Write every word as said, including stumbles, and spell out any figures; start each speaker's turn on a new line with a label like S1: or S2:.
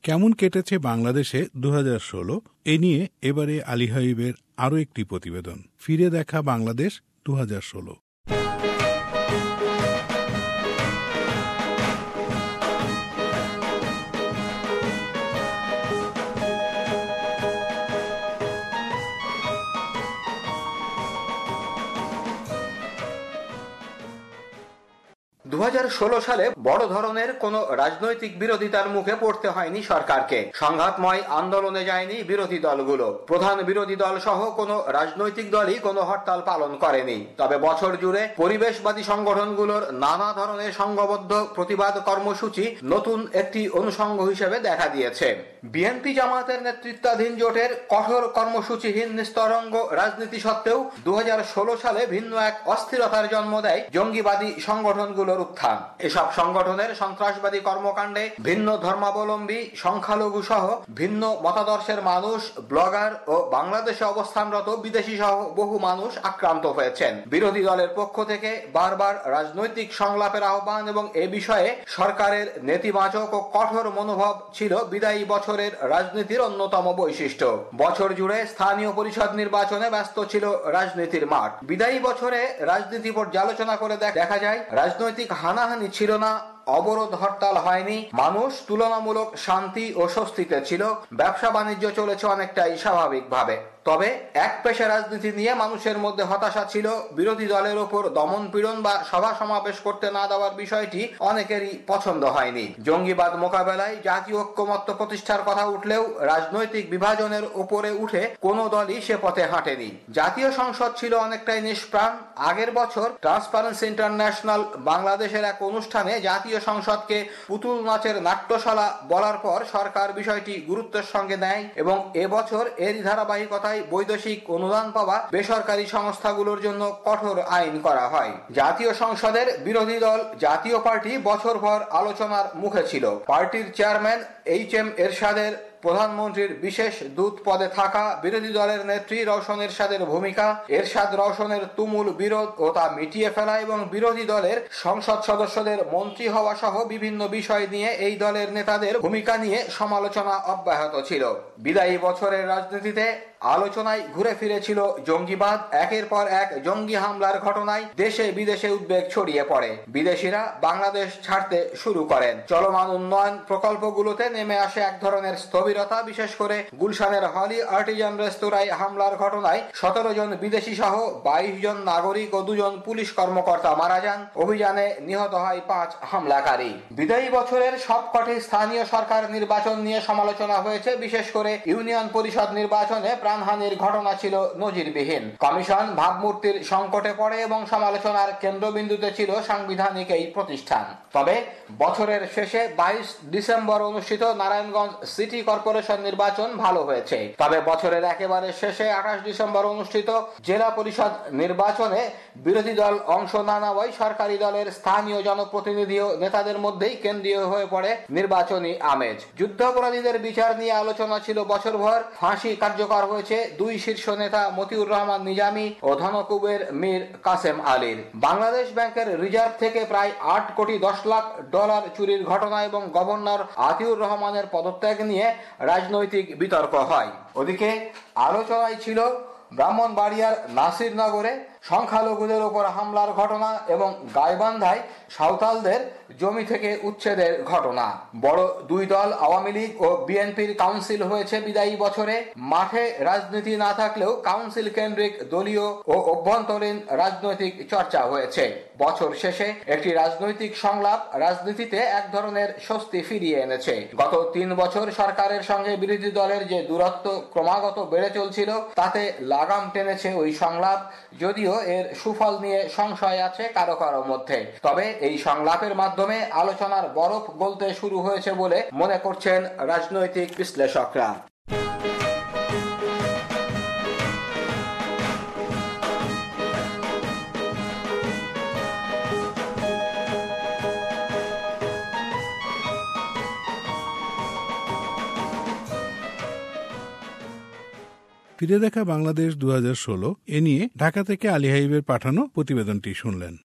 S1: কেমন কেটেছে বাংলাদেশে দু হাজার ষোলো এ নিয়ে এবারে আলী হাবিবের আরও একটি প্রতিবেদন, ফিরে দেখা বাংলাদেশ দু হাজার ষোলো।
S2: দু হাজার ষোলো সালে বড় ধরনের কোনো রাজনৈতিক বিরোধিতার মুখে পড়তে হয়নি সরকারকে। সংঘাতময় আন্দোলনে যায়নি বিরোধী দলগুলো। প্রধান বিরোধী দল সহ কোনো রাজনৈতিক দলই কোনো হরতাল পালন করেনি। তবে বছর জুড়ে পরিবেশবাদী সংগঠনগুলোর নানা ধরনের সংঘবদ্ধ প্রতিবাদ কর্মসূচি নতুন একটি অনুষঙ্গ হিসেবে দেখা দিয়েছে। বিএনপি জামায়াতের নেতৃত্বাধীন জোটের কঠোর কর্মসূচিহীন নিস্তরঙ্গ রাজনীতি সত্ত্বেও দু হাজার ষোলো সালে ভিন্ন এক অস্থিরতার জন্ম দেয় জঙ্গিবাদী সংগঠনগুলোর উত্থান। এসব সংগঠনের সন্ত্রাসবাদী কর্মকাণ্ডে ভিন্ন ধর্মাবলম্বী, সংখ্যালঘু সহ ভিন্ন মতাদর্শের মানুষ, ব্লগার ও বাংলাদেশে অবস্থানরত বিদেশি সহ বহু মানুষ আক্রান্ত হয়েছেন। বিরোধী দলের পক্ষ থেকে বারবার রাজনৈতিক সংলাপের আহ্বান এবং এ বিষয়ে সরকারের নেতিবাচক ও কঠোর মনোভাব ছিল বিদায়ী বছরের রাজনীতির অন্যতম বৈশিষ্ট্য। বছর জুড়ে স্থানীয় পরিষদ নির্বাচনে ব্যস্ত ছিল রাজনীতির মাঠ। বিদায়ী বছরে রাজনীতি পর্যালোচনা করে দেখা যায় রাজনৈতিক হানাহানি ছিল না, অবরোধ হরতাল হয়নি, মানুষ তুলনামূলক শান্তি ও স্বস্তিতে ছিল, ব্যবসা বাণিজ্য চলেছে অনেকটাই স্বাভাবিকভাবে। তবে এক পেশা রাজনীতি নিয়ে মানুষের মধ্যে হতাশা ছিল। বিরোধী দলের ওপর দমন পীড়ন বা সভা সমাবেশ করতে না দেওয়ার বিষয়টি অনেকেরই পছন্দ হয়নি। জঙ্গিবাদ মোকাবেলায় জাতীয় ঐক্যমত্য প্রতিষ্ঠার কথা উঠলেও রাজনৈতিক বিভাজনের উপরে উঠে কোনো দলই সে পথে হাঁটেনি। জাতীয় সংসদ ছিল অনেকটাই নিষ্প্রাণ। আগের বছর ট্রান্সপারেন্সি ইন্টারন্যাশনাল বাংলাদেশের এক অনুষ্ঠানে জাতীয় সংসদকে পুতুল নাচের নাট্যশালা বলার পর সরকার বিষয়টি গুরুত্বের সঙ্গে নেয় এবং এবছর এর ধারাবাহিকতায় বৈদেশিক অনুদান পাওয়া বেসরকারি সংস্থাগুলোর জন্য কঠোর আইন করা হয়। জাতীয় সংসদের বিরোধী দল জাতীয় পার্টি বছরভর আলোচনার মুখে ছিল। পার্টির চেয়ারম্যান এইচ এম এরশাদের প্রধানমন্ত্রীর বিশেষ দূত পদে থাকা, বিরোধী দলের নেত্রী রওশন এরশাদের ভূমিকা, এরশাদ রওশনের তুমুল বিরোধ ও তা মিটিয়ে ফেলা এবং বিরোধী দলের সংসদ সদস্যদের মন্ত্রী হওয়া সহ বিভিন্ন বিষয় নিয়ে এই দলের নেতাদের ভূমিকা নিয়ে সমালোচনা অব্যাহত ছিল। বিদায়ী বছরের রাজনীতিতে আলোচনায় ঘুরে ফিরেছিল জঙ্গিবাদ। একের পর এক জঙ্গি হামলার ঘটনায় দেশে বিদেশে উদ্বেগ ছড়িয়ে পড়ে। বিদেশিরা বাংলাদেশ ছাড়তে শুরু করেন। চলমান উন্নয়ন প্রকল্পগুলোতে নেমে আসে এক ধরনের স্থবিরতা। বিশেষ করে গুলশানের হলি আর্টিজান রেস্তোরাঁয় হামলার ঘটনায় সতেরো জন বিদেশি সহ বাইশ জন নাগরিক ও দুজন পুলিশ কর্মকর্তা মারা যান। অভিযানে নিহত হয় পাঁচ হামলাকারী। বিদায়ী বছরের সবকটি স্থানীয় সরকার নির্বাচন নিয়ে সমালোচনা হয়েছে। বিশেষ করে ইউনিয়ন পরিষদ নির্বাচনে প্রাণহানির ঘটনা ছিল নজিরবিহীন। কমিশন ভাবমূর্তির সংকটে পড়ে এবং সমালোচনার কেন্দ্রবিন্দুতে ছিল সাংবিধানিক এই প্রতিষ্ঠান। তবে বছরের শেষে বাইশ ডিসেম্বর অনুষ্ঠিত নারায়ণগঞ্জ সিটি কর্পোরেশন নির্বাচন ভালো হয়েছে। তবে বছরের একেবারে শেষে আঠাশ ডিসেম্বর অনুষ্ঠিত জেলা পরিষদ নির্বাচনে বিরোধী দল অংশ না নেওয়ায় সরকারি দলের স্থানীয় জনপ্রতিনিধি ও নেতাদের মধ্যেই কেন্দ্রীয় হয়ে পড়ে নির্বাচনী আমেজ। যুদ্ধাপরাধীদের বিচার নিয়ে আলোচনা ছিল বছরভর। ফাঁসি কার্যকর হয়েছে দুই শীর্ষ নেতা মতিউর রহমান নিজামী ও ধনকুবের মীর কাসেম আলীর। বাংলাদেশ ব্যাংকের রিজার্ভ থেকে প্রায় আট কোটি দশ লাখ ডলার চুরির ঘটনা এবং গভর্নর আতিউর রহমানের পদত্যাগ নিয়ে রাজনৈতিক বিতর্ক হয়। ওদিকে আলোচনায় ছিল ব্রাহ্মণবাড়িয়ার নাসিরনগরে সংখ্যালঘুদের ওপর হামলার ঘটনা এবং গাইবান্ধায় সাঁওতালদের জমি থেকে উচ্ছেদের ঘটনা। বড় দুই দল আওয়ামী লীগ ও বিএনপির কাউন্সিল হয়েছে বিদায়ী বছরে। মাঠে রাজনীতি না থাকলেও কাউন্সিল কেন্দ্রিক দলীয় ও অভ্যন্তরীণ রাজনৈতিক চর্চা হয়েছে। বছর শেষে একটি রাজনৈতিক সংলাপ রাজনীতিতে এক ধরনের স্বস্তি ফিরিয়ে এনেছে। গত তিন বছর সরকারের সঙ্গে বিরোধী দলের যে দূরত্ব ক্রমাগত বেড়ে চলছিল তাতে লাগাম টেনেছে ওই সংলাপ। যদিও এর সুফল নিয়ে সংশয় আছে কারো কারো মধ্যে, তবে এই সংলাপের মাধ্যমে আলোচনার বরফ গলতে শুরু হয়েছে বলে মনে করছেন রাজনৈতিক বিশ্লেষকরা।
S1: ফিরে দেখা বাংলাদেশ দু হাজার ষোলো এ নিয়ে ঢাকা থেকে আলী হাবিবের পাঠানো প্রতিবেদনটি শুনলেন।